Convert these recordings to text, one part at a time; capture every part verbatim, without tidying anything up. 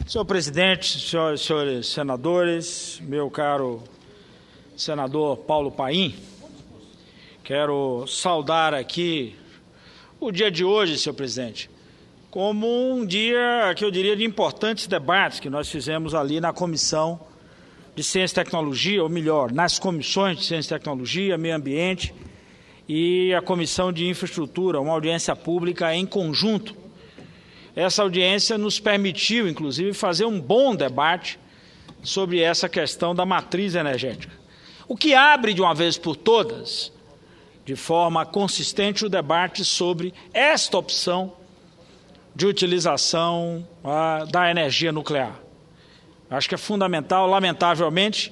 Senhor presidente, senhores, senhores senadores, meu caro senador Paulo Paim, quero saudar aqui o dia de hoje, senhor presidente, como um dia que eu diria de importantes debates que nós fizemos ali na Comissão de Ciência e Tecnologia, ou melhor, nas comissões de Ciência e Tecnologia, Meio Ambiente e a Comissão de Infraestrutura, uma audiência pública em conjunto. Essa audiência nos permitiu, inclusive, fazer um bom debate sobre essa questão da matriz energética. O que abre, de uma vez por todas, de forma consistente, o debate sobre esta opção de utilização ah, da energia nuclear. Acho que é fundamental, lamentavelmente,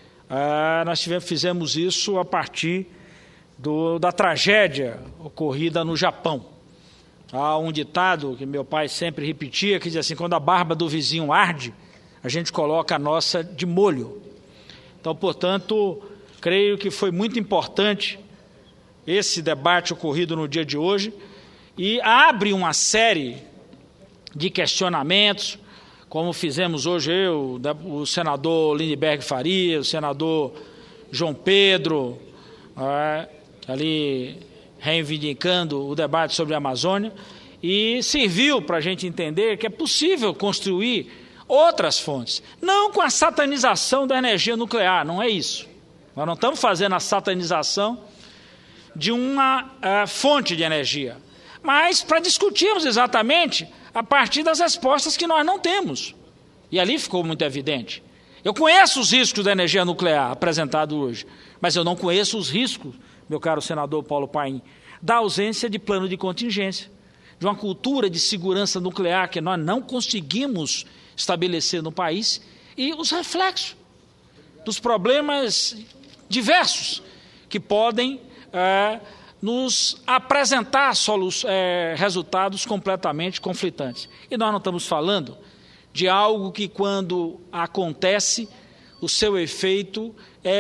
ah, nós tivemos, fizemos isso a partir do, da tragédia ocorrida no Japão. Há um ditado que meu pai sempre repetia, que diz assim, quando a barba do vizinho arde, a gente coloca a nossa de molho. Então, portanto, creio que foi muito importante esse debate ocorrido no dia de hoje e abre uma série de questionamentos, como fizemos hoje eu, o senador Lindenberg Faria, o senador João Pedro, é, ali reivindicando o debate sobre a Amazônia, e serviu para a gente entender que é possível construir outras fontes, não com a satanização da energia nuclear, não é isso. Nós não estamos fazendo a satanização de uma uh, fonte de energia, mas para discutirmos exatamente a partir das respostas que nós não temos. E ali ficou muito evidente. Eu conheço os riscos da energia nuclear apresentado hoje, mas eu não conheço os riscos, meu caro senador Paulo Paim, da ausência de plano de contingência, de uma cultura de segurança nuclear que nós não conseguimos estabelecer no país e os reflexos dos problemas diversos que podem é, nos apresentar solu- é, resultados completamente conflitantes. E nós não estamos falando de algo que, quando acontece, o seu efeito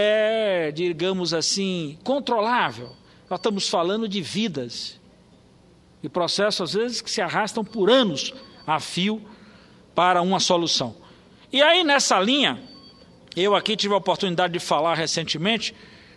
é, digamos assim, controlável. Nós estamos falando de vidas e processos, às vezes, que se arrastam por anos a fio para uma solução. E aí, nessa linha, eu aqui tive a oportunidade de falar recentemente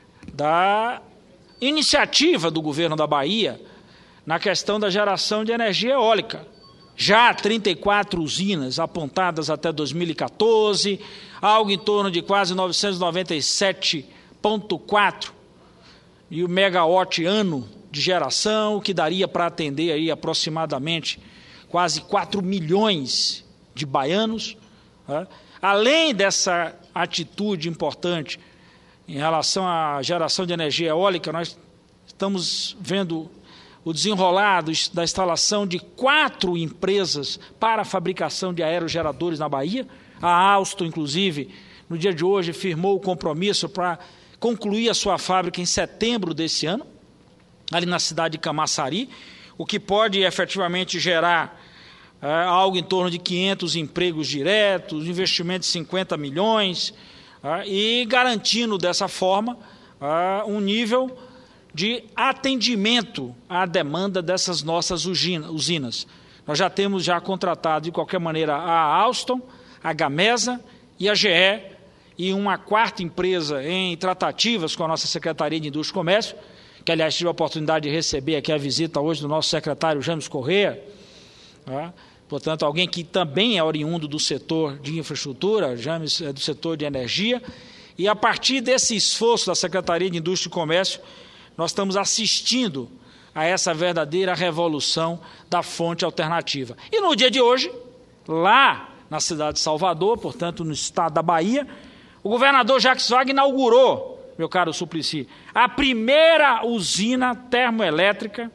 da iniciativa do governo da Bahia na questão da geração de energia eólica. Já trinta e quatro usinas apontadas até dois mil e quatorze, algo em torno de quase novecentos e noventa e sete vírgula quatro e o megawatt ano de geração, que daria para atender aí aproximadamente quase quatro milhões de baianos. Né? Além dessa atitude importante em relação à geração de energia eólica, nós estamos vendo o desenrolar da instalação de quatro empresas para a fabricação de aerogeradores na Bahia. A Alstom, inclusive, no dia de hoje, firmou o compromisso para concluir a sua fábrica em setembro desse ano, ali na cidade de Camaçari, o que pode efetivamente gerar é, algo em torno de quinhentos empregos diretos, investimento de cinquenta milhões, é, e garantindo dessa forma é, um nível de atendimento à demanda dessas nossas usinas. Nós já temos já contratado, de qualquer maneira, a Alstom, a Gamesa e a G E, e uma quarta empresa em tratativas com a nossa Secretaria de Indústria e Comércio, que, aliás, tive a oportunidade de receber aqui a visita hoje do nosso secretário James Corrêa, tá? Portanto, alguém que também é oriundo do setor de infraestrutura, James é do setor de energia, e a partir desse esforço da Secretaria de Indústria e Comércio, nós estamos assistindo a essa verdadeira revolução da fonte alternativa. E no dia de hoje, lá na cidade de Salvador, portanto, no estado da Bahia, o governador Jacques Wagner inaugurou, meu caro Suplicy, a primeira usina termoelétrica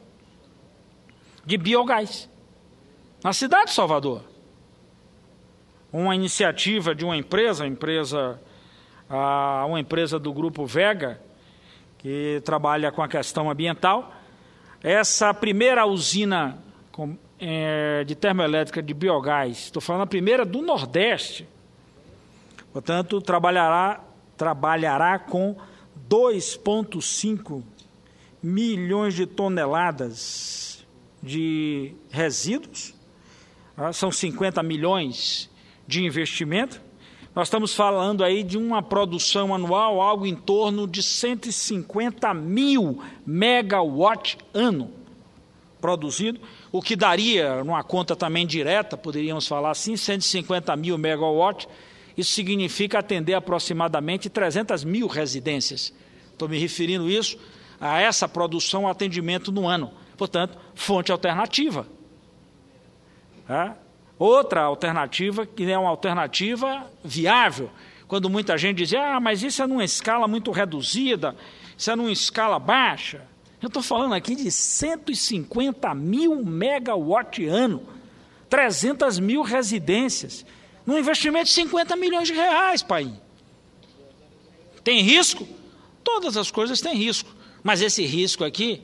de biogás na cidade de Salvador. Uma iniciativa de uma empresa, empresa uma empresa do Grupo Vega, que trabalha com a questão ambiental. Essa primeira usina com, é, de termoelétrica de biogás, estou falando a primeira do Nordeste, portanto, trabalhará, trabalhará com dois vírgula cinco milhões de toneladas de resíduos, são cinquenta milhões de investimento. Nós estamos falando aí de uma produção anual, algo em torno de cento e cinquenta mil megawatt ano produzido, o que daria, numa conta também direta, poderíamos falar assim, cento e cinquenta mil megawatts. Isso significa atender aproximadamente trezentas mil residências. Estou me referindo isso a essa produção, atendimento no ano. Portanto, fonte alternativa. É? Outra alternativa, que é uma alternativa viável, quando muita gente diz, ah, mas isso é numa escala muito reduzida, isso é numa escala baixa. Eu estou falando aqui de cento e cinquenta mil megawatt ano, trezentas mil residências, num investimento de cinquenta milhões de reais, pai. Tem risco? Todas as coisas têm risco, mas esse risco aqui,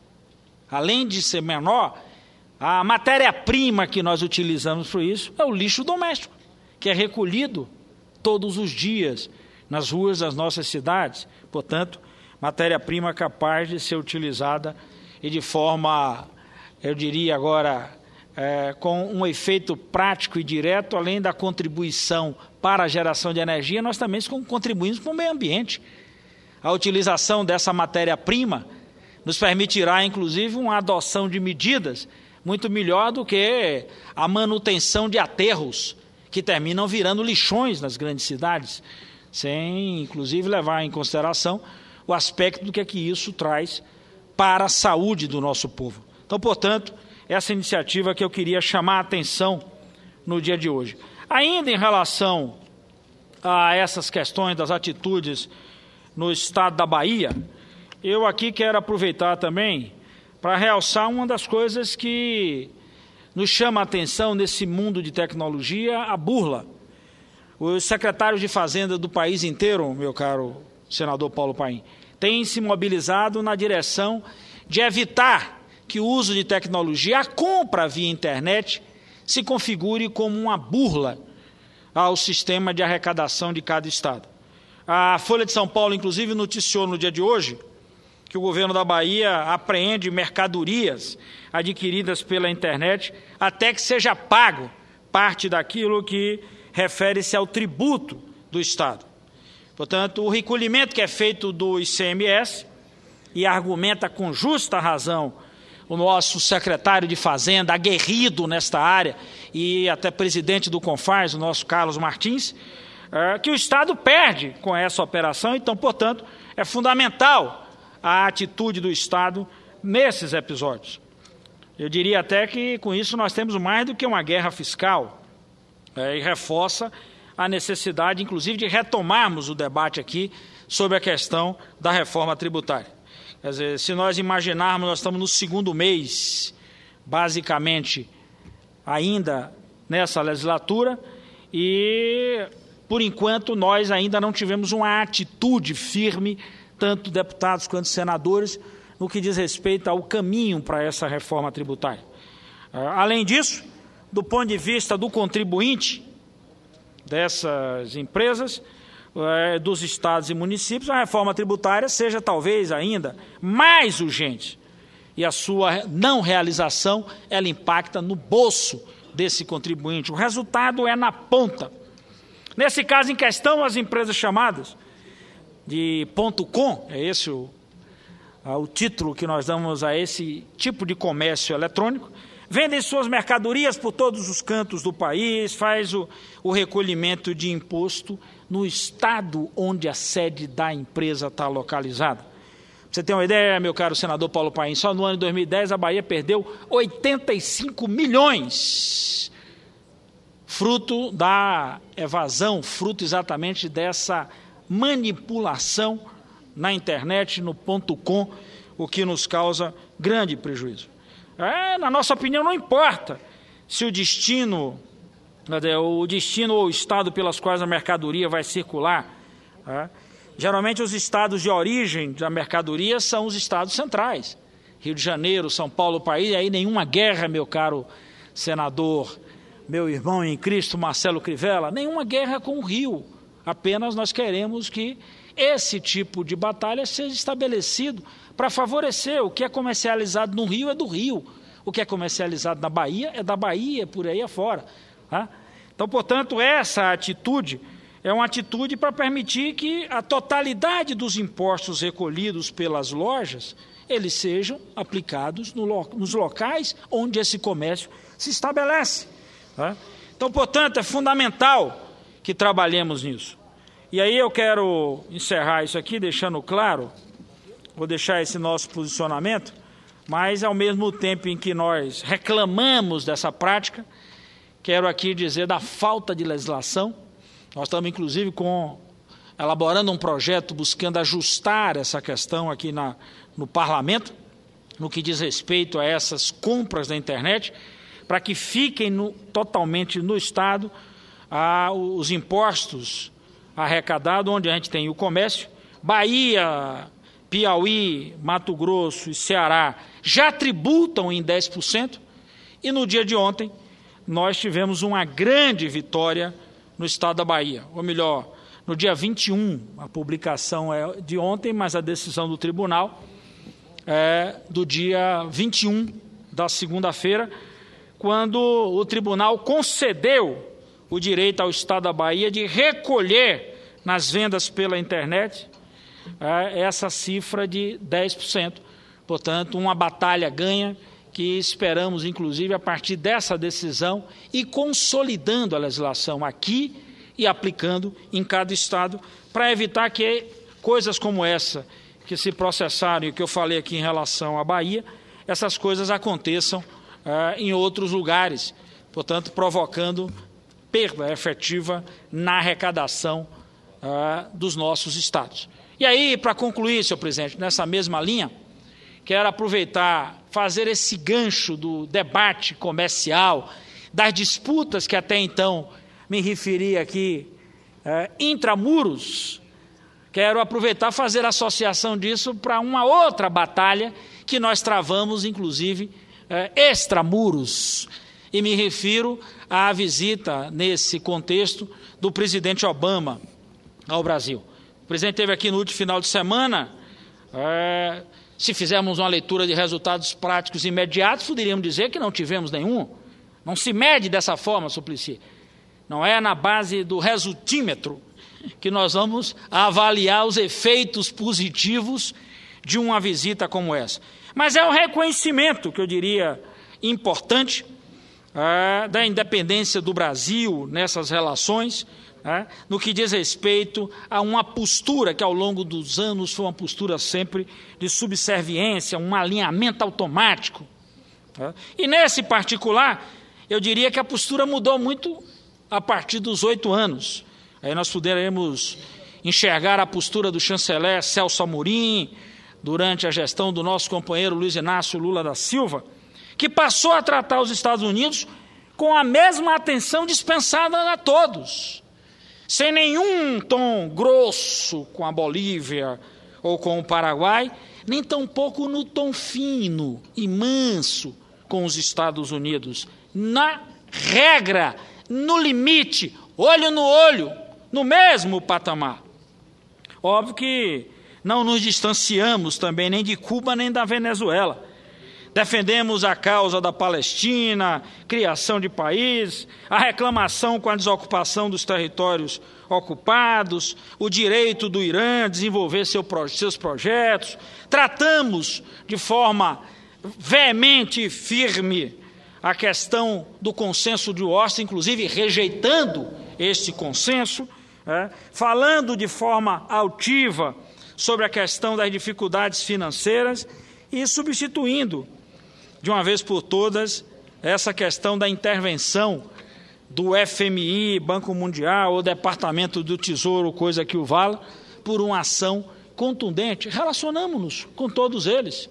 além de ser menor, a matéria-prima que nós utilizamos para isso é o lixo doméstico, que é recolhido todos os dias nas ruas das nossas cidades. Portanto, matéria-prima capaz de ser utilizada e de forma, eu diria agora, é, com um efeito prático e direto, além da contribuição para a geração de energia, nós também contribuímos para o meio ambiente. A utilização dessa matéria-prima nos permitirá, inclusive, uma adoção de medidas muito melhor do que a manutenção de aterros que terminam virando lixões nas grandes cidades, sem, inclusive, levar em consideração o aspecto do que é que isso traz para a saúde do nosso povo. Então, portanto, essa iniciativa que eu queria chamar a atenção no dia de hoje. Ainda em relação a essas questões das atitudes no estado da Bahia, eu aqui quero aproveitar também para realçar uma das coisas que nos chama a atenção nesse mundo de tecnologia, a burla. Os secretários de Fazenda do país inteiro, meu caro senador Paulo Paim, têm se mobilizado na direção de evitar que o uso de tecnologia, a compra via internet, se configure como uma burla ao sistema de arrecadação de cada estado. A Folha de São Paulo, inclusive, noticiou no dia de hoje que o governo da Bahia apreende mercadorias adquiridas pela internet até que seja pago parte daquilo que refere-se ao tributo do Estado. Portanto, o recolhimento que é feito do I C M S, e argumenta com justa razão o nosso secretário de Fazenda, aguerrido nesta área, e até presidente do CONFAS, o nosso Carlos Martins, é, que o Estado perde com essa operação. Então, portanto, é fundamental a atitude do Estado nesses episódios. Eu diria até que, com isso, nós temos mais do que uma guerra fiscal, é, e reforça a necessidade, inclusive, de retomarmos o debate aqui sobre a questão da reforma tributária. Quer dizer, se nós imaginarmos, nós estamos no segundo mês, basicamente, ainda nessa legislatura, e, por enquanto, nós ainda não tivemos uma atitude firme, tanto deputados quanto senadores, no que diz respeito ao caminho para essa reforma tributária. Além disso, do ponto de vista do contribuinte dessas empresas, dos estados e municípios, a reforma tributária seja talvez ainda mais urgente. E a sua não realização, ela impacta no bolso desse contribuinte. O resultado é na ponta. Nesse caso em questão, as empresas chamadas de ponto com, é esse o, o título que nós damos a esse tipo de comércio eletrônico, vendem suas mercadorias por todos os cantos do país, faz o, o recolhimento de imposto no estado onde a sede da empresa está localizada. Pra você ter uma ideia, meu caro senador Paulo Paim, só no ano de dois mil e dez a Bahia perdeu oitenta e cinco milhões, fruto da evasão, fruto exatamente dessa manipulação na internet, no ponto com, o que nos causa grande prejuízo. É, na nossa opinião, não importa se o destino, o destino ou o estado pelas quais a mercadoria vai circular. É. Geralmente, os estados de origem da mercadoria são os estados centrais. Rio de Janeiro, São Paulo, país, e aí nenhuma guerra, meu caro senador, meu irmão em Cristo, Marcelo Crivella, nenhuma guerra com o Rio. Apenas nós queremos que esse tipo de batalha seja estabelecido para favorecer. O que é comercializado no Rio é do Rio, o que é comercializado na Bahia é da Bahia, por aí afora. Tá? Então, portanto, essa atitude é uma atitude para permitir que a totalidade dos impostos recolhidos pelas lojas, eles sejam aplicados no lo- nos locais onde esse comércio se estabelece. Tá? Então, portanto, é fundamental que trabalhemos nisso. E aí eu quero encerrar isso aqui, deixando claro, vou deixar esse nosso posicionamento, mas ao mesmo tempo em que nós reclamamos dessa prática, quero aqui dizer da falta de legislação. Nós estamos, inclusive, com, elaborando um projeto buscando ajustar essa questão aqui na, no Parlamento, no que diz respeito a essas compras da internet, para que fiquem no, totalmente no Estado a, os impostos arrecadados, onde a gente tem o comércio. Bahia, Piauí, Mato Grosso e Ceará já tributam em dez por cento, e no dia de ontem nós tivemos uma grande vitória no estado da Bahia, ou melhor, no dia vinte e um, a publicação é de ontem, mas a decisão do tribunal é do dia vinte e um da segunda-feira, quando o tribunal concedeu o direito ao estado da Bahia de recolher nas vendas pela internet é, essa cifra de dez por cento. Portanto, uma batalha ganha, que esperamos, inclusive, a partir dessa decisão, e consolidando a legislação aqui e aplicando em cada estado, para evitar que coisas como essa, que se processaram e que eu falei aqui em relação à Bahia, essas coisas aconteçam ah, em outros lugares, portanto, provocando perda efetiva na arrecadação ah, dos nossos estados. E aí, para concluir, senhor presidente, nessa mesma linha, quero aproveitar, fazer esse gancho do debate comercial, das disputas que até então me referi aqui, é, intramuros. Quero aproveitar e fazer associação disso para uma outra batalha que nós travamos, inclusive, é, extramuros. E me refiro à visita, nesse contexto, do presidente Obama ao Brasil. O presidente esteve aqui no último final de semana. É, se fizermos uma leitura de resultados práticos imediatos, poderíamos dizer que não tivemos nenhum. Não se mede dessa forma, Suplicy. Não é na base do resultímetro que nós vamos avaliar os efeitos positivos de uma visita como essa. Mas é um reconhecimento, que eu diria, importante, é, da independência do Brasil nessas relações, é, no que diz respeito a uma postura que, ao longo dos anos, foi uma postura sempre de subserviência, um alinhamento automático. É. E, nesse particular, eu diria que a postura mudou muito a partir dos oito anos. Aí nós poderemos enxergar a postura do chanceler Celso Amorim, durante a gestão do nosso companheiro Luiz Inácio Lula da Silva, que passou a tratar os Estados Unidos com a mesma atenção dispensada a todos, sem nenhum tom grosso com a Bolívia ou com o Paraguai, nem tampouco no tom fino e manso com os Estados Unidos. Na regra, no limite, olho no olho, no mesmo patamar. Óbvio que não nos distanciamos também nem de Cuba nem da Venezuela. Defendemos a causa da Palestina, criação de país, a reclamação com a desocupação dos territórios ocupados, o direito do Irã a desenvolver seu, seus projetos. Tratamos de forma veemente e firme a questão do consenso de Washington, inclusive rejeitando este consenso, é, falando de forma altiva sobre a questão das dificuldades financeiras e substituindo, de uma vez por todas, essa questão da intervenção do F M I, Banco Mundial ou Departamento do Tesouro, coisa que o vala, por uma ação contundente. Relacionamos-nos com todos eles,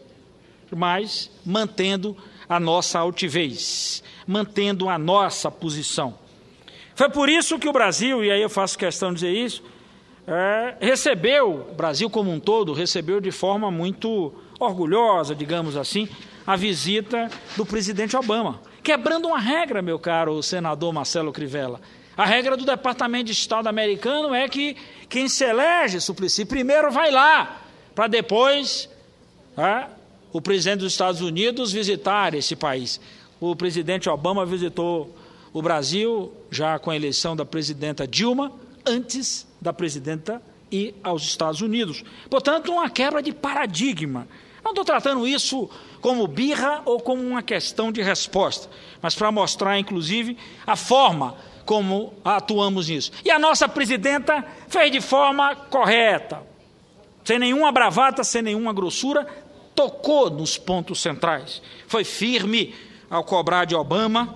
mas mantendo a nossa altivez, mantendo a nossa posição. Foi por isso que o Brasil, e aí eu faço questão de dizer isso, é, recebeu, o Brasil como um todo, recebeu de forma muito orgulhosa, digamos assim, a visita do presidente Obama, quebrando uma regra, meu caro senador Marcelo Crivella. A regra do Departamento de Estado americano é que quem se elege, Suplicy, primeiro vai lá, para depois é, o presidente dos Estados Unidos visitar esse país. O presidente Obama visitou o Brasil, já com a eleição da presidenta Dilma, antes da presidenta ir aos Estados Unidos. Portanto, uma quebra de paradigma. Não estou tratando isso como birra ou como uma questão de resposta, mas para mostrar, inclusive, a forma como atuamos nisso. E a nossa presidenta fez de forma correta, sem nenhuma bravata, sem nenhuma grossura, tocou nos pontos centrais. Foi firme ao cobrar de Obama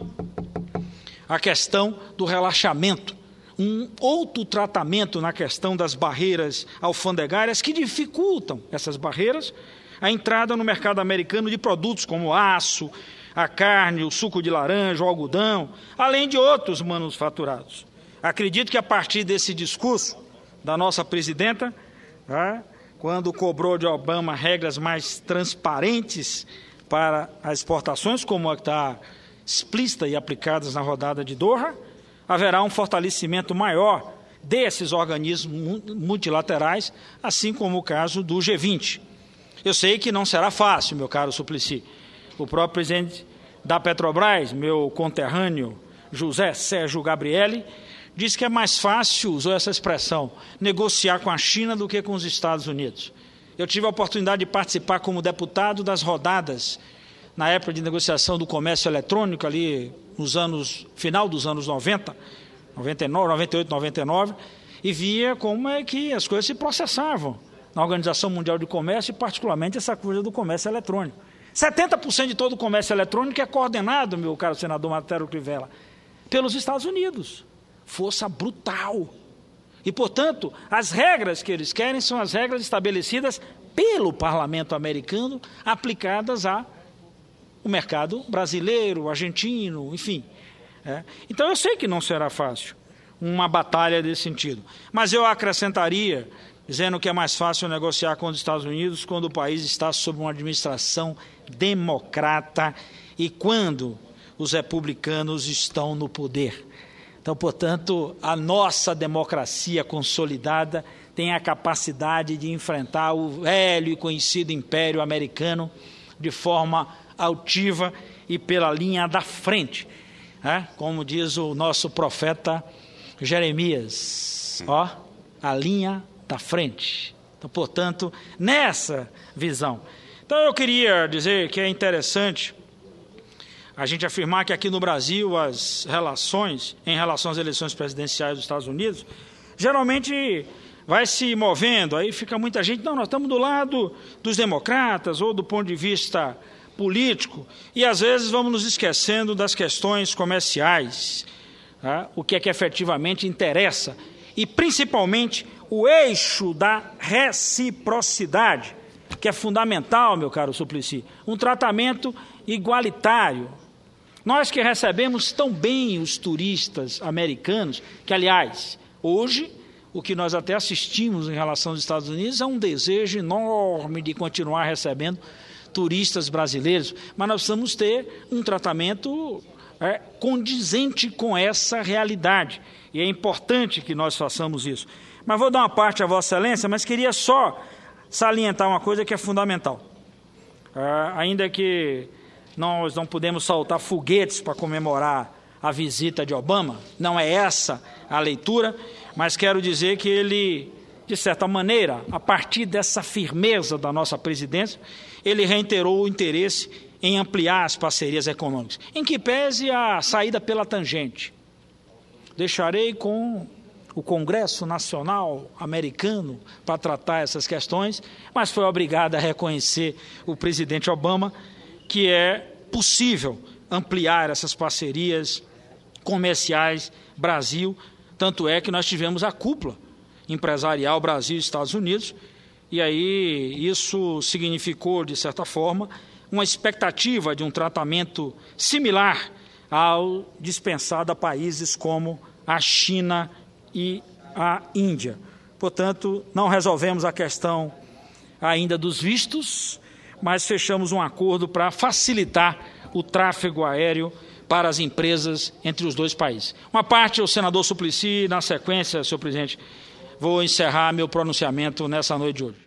a questão do relaxamento, um outro tratamento na questão das barreiras alfandegárias que dificultam essas barreiras, a entrada no mercado americano de produtos como aço, a carne, o suco de laranja, o algodão, além de outros manufaturados. Acredito que a partir desse discurso da nossa presidenta, tá, quando cobrou de Obama regras mais transparentes para as exportações, como está explícita e aplicadas na rodada de Doha, haverá um fortalecimento maior desses organismos multilaterais, assim como o caso do G vinte. Eu sei que não será fácil, meu caro Suplicy. O próprio presidente da Petrobras, meu conterrâneo José Sérgio Gabrielli, disse que é mais fácil, usou essa expressão, negociar com a China do que com os Estados Unidos. Eu tive a oportunidade de participar como deputado das rodadas na época de negociação do comércio eletrônico, ali nos anos, final dos anos noventa, noventa e nove, noventa e oito, noventa e nove, e via como é que as coisas se processavam na Organização Mundial de Comércio, e particularmente essa coisa do comércio eletrônico. setenta por cento de todo o comércio eletrônico é coordenado, meu caro senador Marcelo Crivella, pelos Estados Unidos. Força brutal. E, portanto, as regras que eles querem são as regras estabelecidas pelo parlamento americano, aplicadas ao mercado brasileiro, argentino, enfim. É. Então, eu sei que não será fácil uma batalha desse sentido. Mas eu acrescentaria, dizendo que é mais fácil negociar com os Estados Unidos quando o país está sob uma administração democrata e quando os republicanos estão no poder. Então, portanto, a nossa democracia consolidada tem a capacidade de enfrentar o velho e conhecido Império Americano de forma altiva e pela linha da frente, né? Como diz o nosso profeta Jeremias, ó, a linha da frente. Então, portanto, nessa visão. Então, eu queria dizer que é interessante a gente afirmar que aqui no Brasil as relações, em relação às eleições presidenciais dos Estados Unidos, geralmente vai se movendo, aí fica muita gente, não, nós estamos do lado dos democratas ou do ponto de vista político, e às vezes vamos nos esquecendo das questões comerciais, tá? O que é que efetivamente interessa, e principalmente o eixo da reciprocidade, que é fundamental, meu caro Suplicy, um tratamento igualitário. Nós que recebemos tão bem os turistas americanos, que, aliás, hoje, o que nós até assistimos em relação aos Estados Unidos é um desejo enorme de continuar recebendo turistas brasileiros, mas nós precisamos ter um tratamento é, condizente com essa realidade, e é importante que nós façamos isso. Mas vou dar uma parte a Vossa Excelência, mas queria só salientar uma coisa que é fundamental. É, ainda que nós não podemos soltar foguetes para comemorar a visita de Obama, não é essa a leitura, mas quero dizer que ele, de certa maneira, a partir dessa firmeza da nossa presidência, ele reiterou o interesse em ampliar as parcerias econômicas, em que pese a saída pela tangente. Deixarei com o Congresso Nacional Americano para tratar essas questões, mas foi obrigado a reconhecer o presidente Obama que é possível ampliar essas parcerias comerciais Brasil, tanto é que nós tivemos a cúpula empresarial Brasil e Estados Unidos, e aí isso significou, de certa forma, uma expectativa de um tratamento similar ao dispensado a países como a China e a Índia. Portanto, não resolvemos a questão ainda dos vistos, mas fechamos um acordo para facilitar o tráfego aéreo para as empresas entre os dois países. Uma parte, o senador Suplicy, na sequência, senhor presidente, vou encerrar meu pronunciamento nessa noite de hoje.